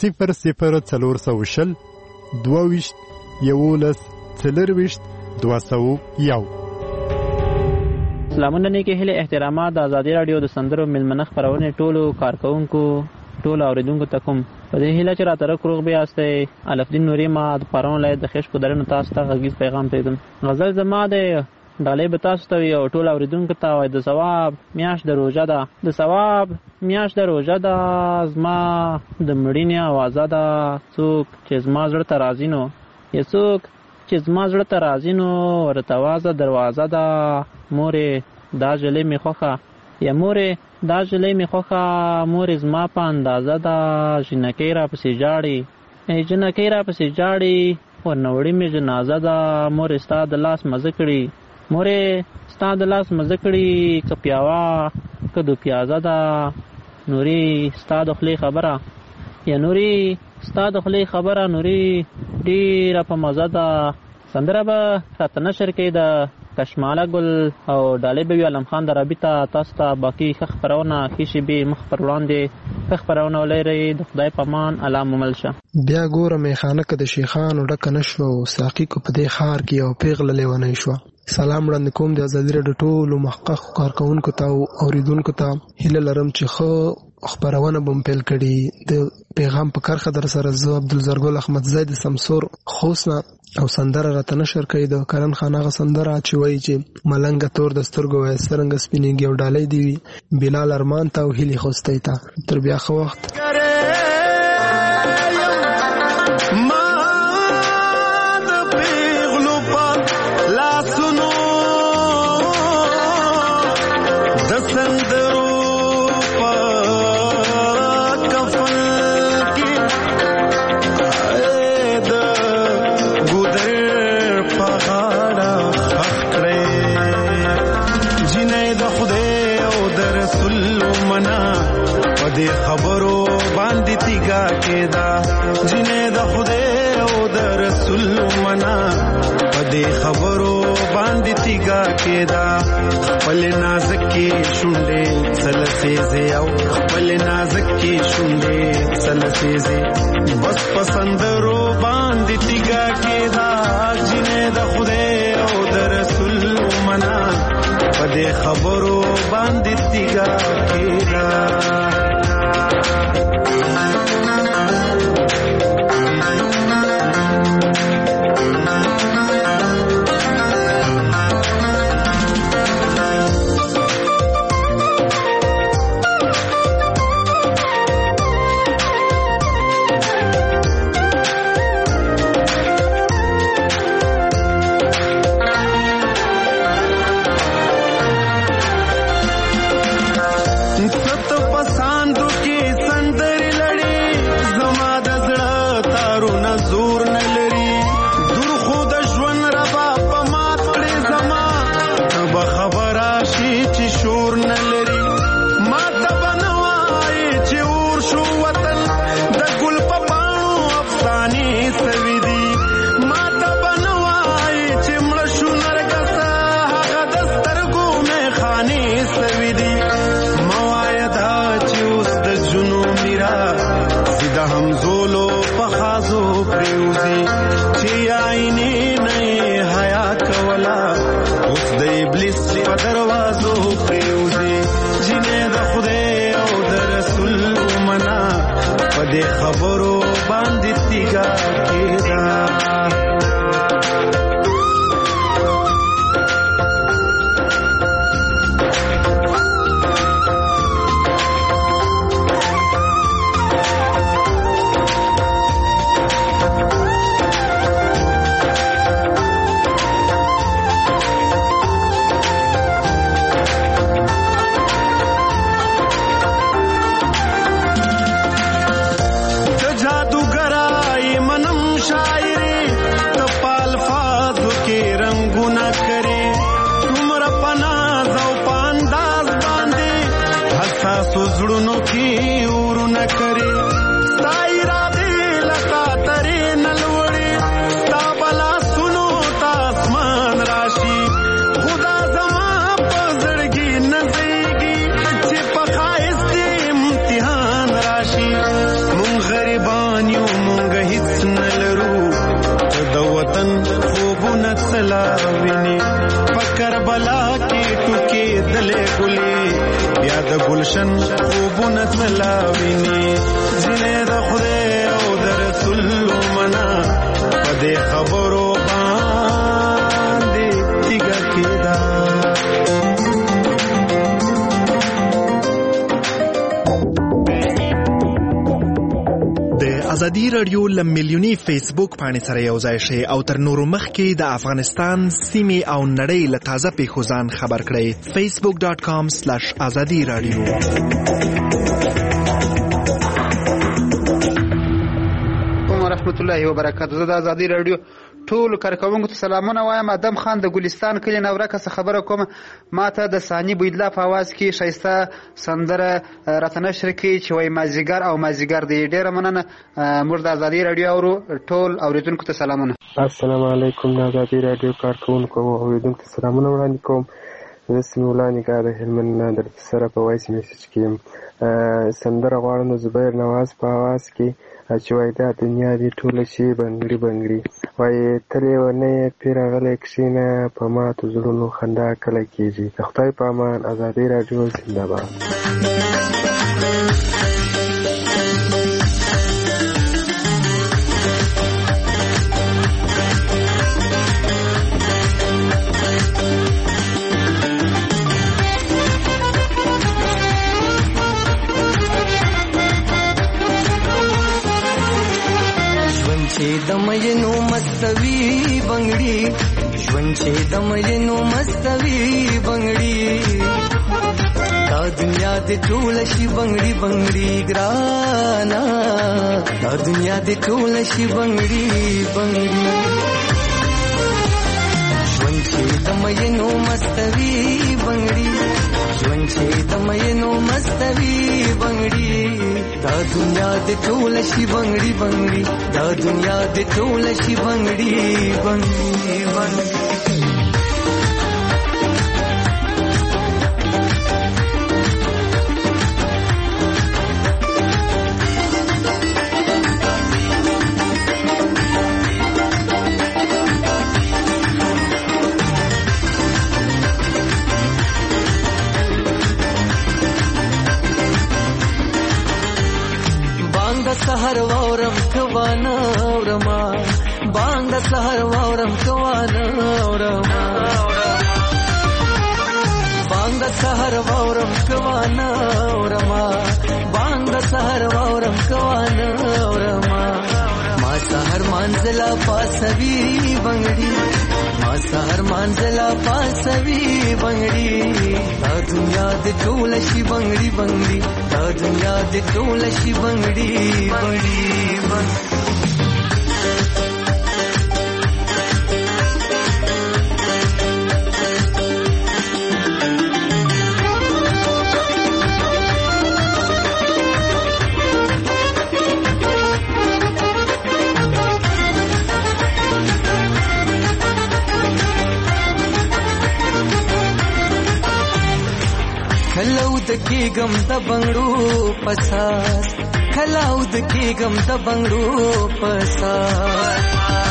00420 22 11 40 201 سلامونه نیکه هله احترامات د ازادي رادیو د سندرو ملمنه خبرونه ټولو کارکونکو ټولو اوریدونکو ته کوم په دې هله چې راته روغ بیا استه الفدین نوري ما د پرون لای د خښ په درنه تاسو ته غږیز پیغام پیدم غزل زما د ډالې به تاسو ته یو ټول اوریدونکو ته وای د ثواب میاش د روزه ده د ثواب میاش د روزه ده زما د مړینې आवाज ده څوک چې زما زړه ته راځي نو یڅوک چې زما زړه ته راځي نو ورته وازه دروازه ده مورې دا جلې می خوخه یا مورې دا جلې می خوخه مورې زما په اندازه ده جنکې را پسې جاړي جنکې را پسې جاړي ورنوړې می جنازه ده مورې ستا د لاس مزه کړي مورې ستا د لاس مزه کړي که پیاوه که دو پیازه ده نورې ستا د خولې خبره یا نورې ستا د خولې خبره نورې ډېره په مزه ده. سندره به راته نشر کوي د کشماله ګل او ډالۍ به وي علم خان درابي ته. تاسو ته باقي ښه خپرونه ښې شېبې مخ پر وړاندې ښه خپرونه ولرئ. د خدای په امان الله ممل شه. بیا ګوره میخانه که د شیخانو ډکه نه شوه او ساقي کو په دې ښار کې یو پیغله لیونۍ شوه. سلام وړاندې کوم د ازادي راډیو ټولو محققو کارکوونکو ته او اوریدونکو ته. هیله لرم چې ښه خپرونه به م پیل کړي. د پیغام په کرښه در سره زه عبدالزرګل احمدزی د سمسور خوست نه او سندره راته نشر کوي د کرن خان هغه سندره چې وایي چې ملنګه تور د سترګو وایي څرنګه سپینېږي او ډالۍ دې وي بلال ارمان ته او هیلې خوستی ته. تر بیا ښه وخت. خبرو باندې تیګا کېدا جنې د خدای او د رسول منا پدې خبرو باندې تیګا کېدا. خپل نازکې شونډې سلسېزې او خپل نازکې شونډې سلسېزې بس پسندرو باندې تیګا کېدا جنې د خدای او د رسول منا پدې خبرو باندې تیګا کېدا. گلشن خوبونه تلاویني زینې د خدای او د رسول منا پدې خبرو باندې تیګه کېدا. د ازادي رادیو لمیلیونی فیسبوک باندې سره یو ځای شي او تر نورو مخکې د افغانستان سیمې او نړۍ له تازه پیښو ځان خبر کړئ. facebook.com/azadi radio. ورحمت الله وبرکاته. زه د ازادي رادیو ټول کارکونکو ته سلامونه وایم. ادم خان د ګلستان کلی نورکه څخه خبره کوم. ماته د ثاني بویدلا په आवाज کې شایسته سندره راته نشر کړي چې وای مازیګر او مازیګر دی. ډیره مننه. موږ د ازادي رادیو اورو. ټول اوریدونکو ته سلامونه. السلام علیکم. د ازادي رادیو کارکونکو او اوریدونکو ته سلامونه وړاندې کوم. زه سمیولا نگاه د هلمند نه در سره په وایس میسج کې سندره غواړم زبیر نواز په आवाज کې چې وای دا دنیا دی ټوله شي بنګړي بنګړي وای تلې ونه پیرغله کښینه په ماتو زړونو خندا کله کېږي. د خدای په امان. ازادي رادیو زنده باد. د مینو مستوي بنگړي ژوند چې د مینو مستوي بنگړي دا دنیا د ټول شي بنگړي بنگړي ګرانا دا دنیا د ټول شي بنگړي بنگړي ژوند چې د مینو مستوي بنگړي ژوند چې د مینو مستوي بنگړي دا دنیا د ټول شي بنگړي بنگړي دا دنیا د ټول شي بنگړي بنگړي بنگړي سحر وورم کوانا ورما باند سحر وورم کوانا ورما باند سحر وورم کوانا ورما باند سحر وورم کوانا ورما ما سحر منزلا پاسوي بنگړي ما سحر منزلا پاسوي بنگړي دا دنیا د ټول شي بنگړي بنگړي دا دنیا د ټول شي بنگړي بنگړي خلاود کېږم د بنګړو پساس خلاود کېږم د بنګړو پساس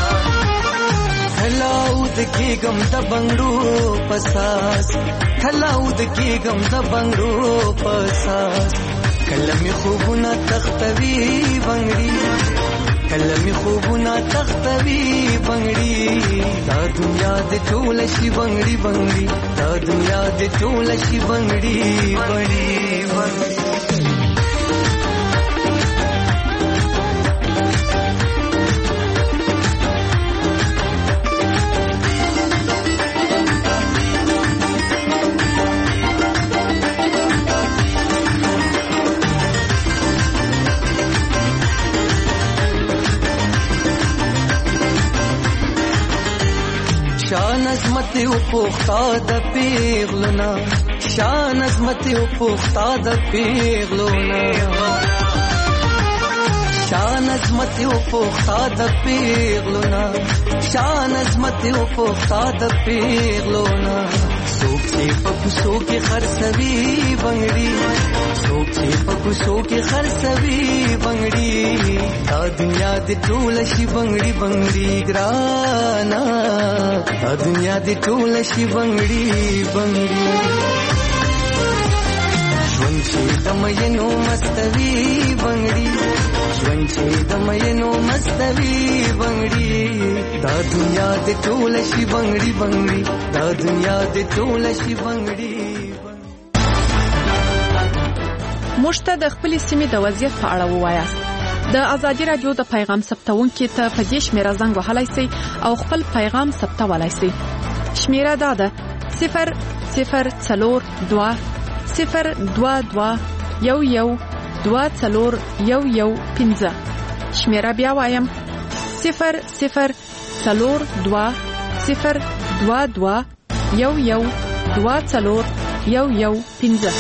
خلاود کېږم د بنګړو پساس خلاود کېږم د بنګړو پساس کلمې خوبونه تختوي بنګړي کلمې خوبونه تختوي بنگړي دا دنیا د ټول شي بنگړي بنگړي دا دنیا د ټول شي بنگړي بنگړي بنگړي شان عظمت او پوختا د پیغلونا شان عظمت او پوختا د پیغلونا شان عظمت او پوختا د پیغلونا شان عظمت او پوختا د پیغلونا سوک چې پکوسو کې خرڅوي بنگړي سوک چې پکوسو کې خرڅوي بنگړي دا دنیا د ټول شي بنگړي بنگړي ګرانا دا دنیا د ټول شي بنگړي بنگړي ژوند چې د مینو مستوي بنگړي ژوند چې د مینو مستوي بنگړي دا دنیا د ټول شي بنگړي بنگړي دا دنیا د ټول شي بنگړي موږ ته د خپل سیمې د وضعیت په اړه ووایاست. د ازادي رادیو د پیغام ثبتونکو ته په دې شمیره زنګ وهلای شئ او خپل پیغام ثبتولای شئ. شمیره دا ده 00422 022 11 15. شمیره بیا وایم 00422 02-022-11-24-11-15.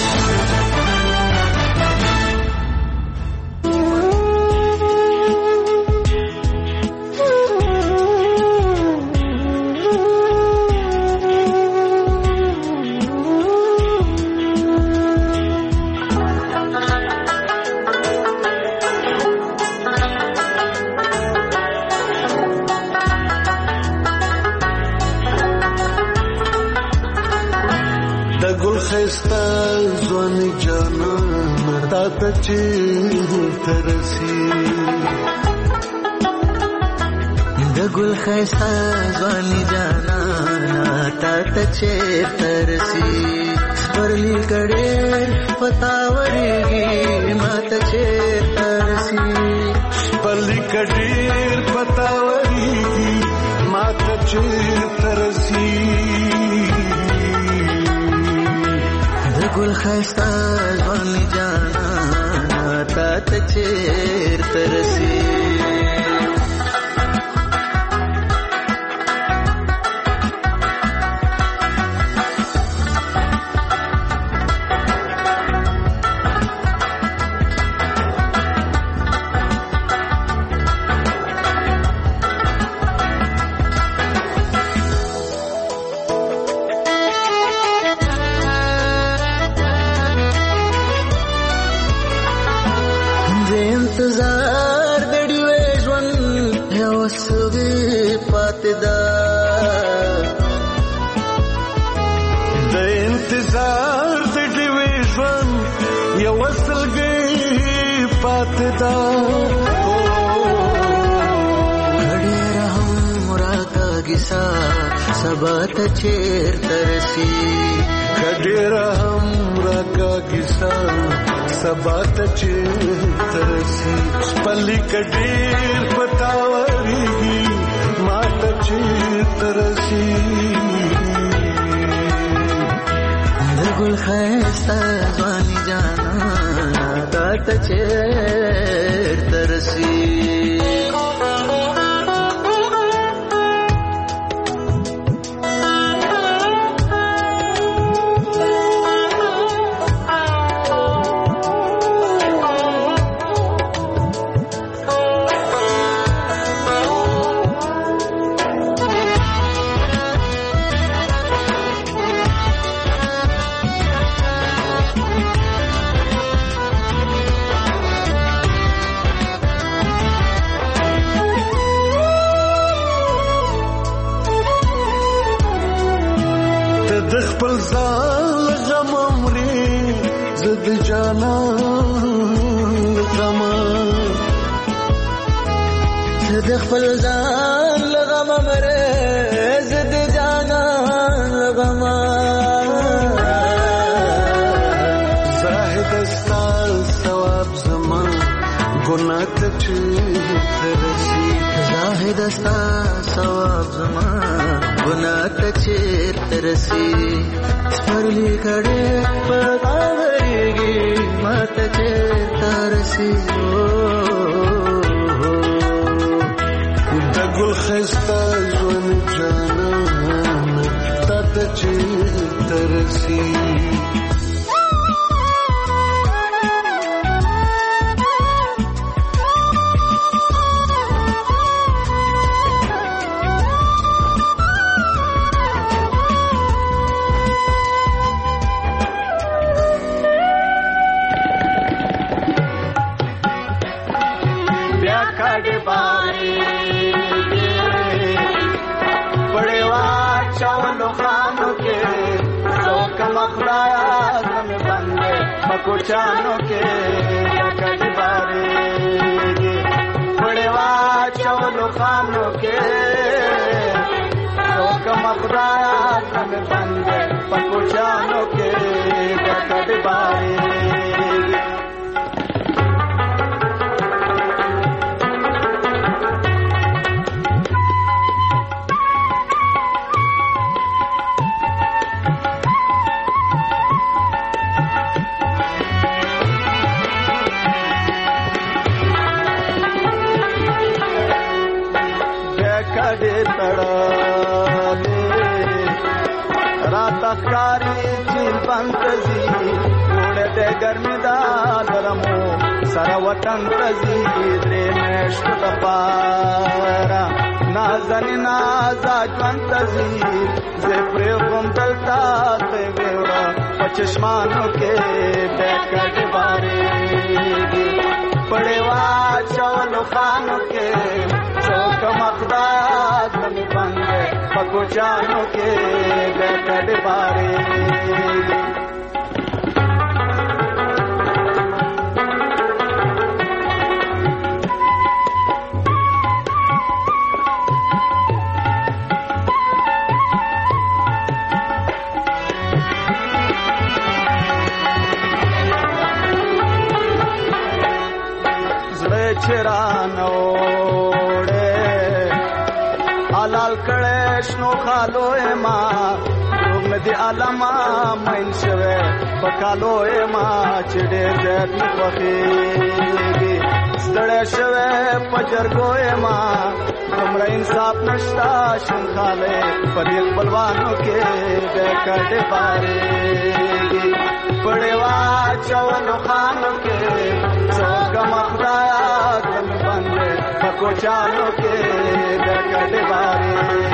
خستا ځواني جانان تا ته چیرته رسي د ګل خستا ځواني جانان تا ته چیرته رسي پرلی کړي پتاوريږي ما ته چیرته رسي پرلی کړي پتاوريږي ما ته چیرته رسي ګل خستا ځواني جانا تا ته چیرته رسي انتظار د ډیوې ژوند یو سوي پاتدا د انتظار د ډیوې ژوند یو سلګي پاتدا کړي رحم راکا کیسا سبا ته چیرته رسي کړي رحم راکا کیسا سبا ته چیرته رسي پلي کډیر پتاوريږي ما ته چیرته رسي د ګل خستا ځواني جانا تا ته چیرته رسي د خپل ځان غم مري زد جانا غم د خپل ځان غم مري زد جانا غم زاهد استال ثواب زمان ګناه ته چیرته رسي زاهد استال ثواب زمان ګناه ته چیرته رسي پرلی کړي پتاوريږي ما ته چیرته رسي د ګل خستا ژوند جانان تا ته چیرته رسي कुचानो के बारे बड़ेवा चौलो खानो के मकराया तन बंदे पकुचानो के बारे تخکاری چیل بنتزی وړه د ګرمي دا درمو سره وطن تزي درې مشت د پارا نازنین آزاد بنتزی زه پر کوم دلتا ته وړه پچشمانو کې بیکټ باري پړوا چولو خانو کې چوک مقداد می بنده پکو جانو کې بیکټ باري چرانوڑے حلال کڑے شنو خالوئے ماں روم دی علما مین شوے بکالوئے ماں چڑے زیت نفخیگی سڑے شوے پجرگوئے ماں تمرا انصاف نشتا شن خالے پدیل بلوانوں کے بیکٹ باریگی پڑے وا چولو خانوں کے چوک مخدایا بندے پکو چالو کے بیکٹ بارے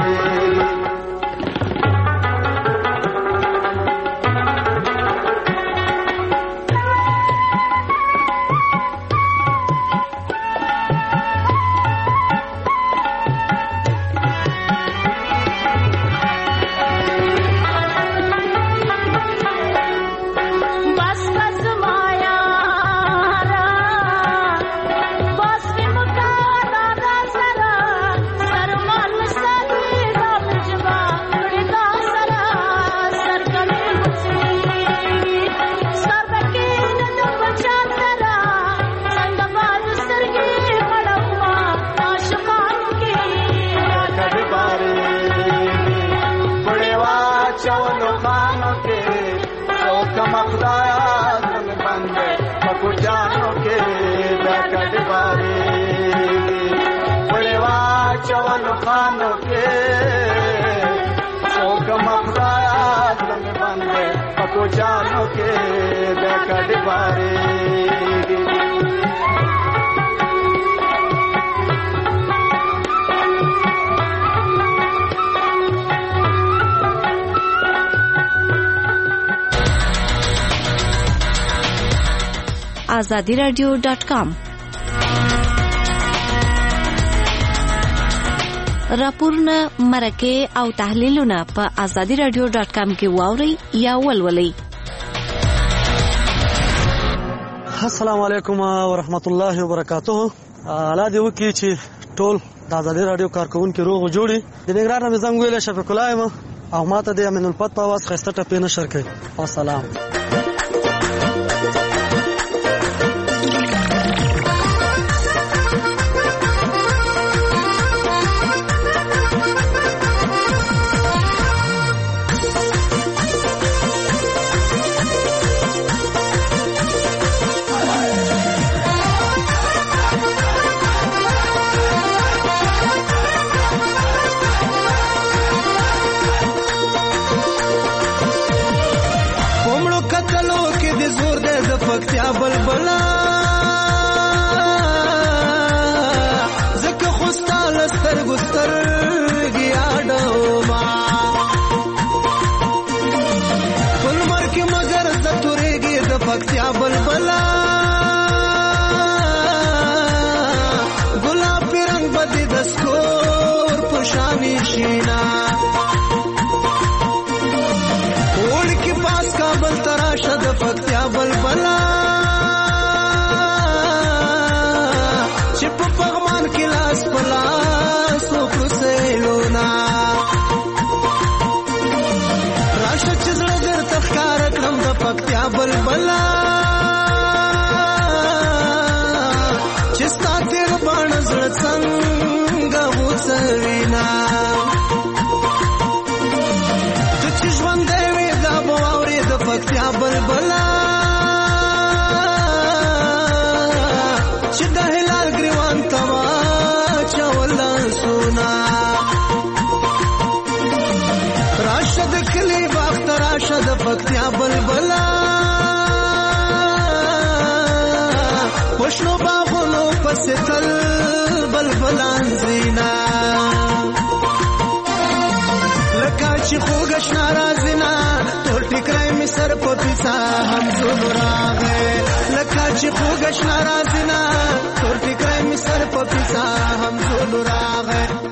جانو کے بیکٹ بارے azadiradio.com راپورونه مرکه او تحلیلونه په azadiradio.com کې واوري یا ولولئ. السلام علیکم ورحمت الله وبرکاته. الله دې وکړي چې ټول د ازادي رادیو کارکونکو روغ جوړي. د نګران نه زنګ ویل شفیق الله یم او ماته د امین الفت په واس خسته ټپې نشر کړي. والسلام. پکتیا بلبلا زکه خوستا لستر ګستر گیاډو ما پلمر کې مگر د تورېږي د پکتیا بلبلا ګلاب رنگ بدی د سکور پشانی شینا وړ کې پاس کابل تراشه د پکتیا بلبلا چې په پغمان کې لاس پلاس وکړو سیلونا راشه چې زړه درته ښکار کړم د پکتیا بلبلا چې ستا تېغ باڼه زړه څنګه غوڅوینا ته چې ژوندی وې دا به واورې د پکتیا بلبلا چې د هلال ګریوان ته واچوله سونا راشه د کلی وخت راشه د پکتیا بلبلا پښنو باغونو پسې تل بلبلان زینا لکه چې خوږش ناراضینا ټول ټیکرای می سر په پیسا هم زول راغې لکه چې خوږش ناراضینا ټول ټیکرای می سر په پیسا هم زول راغې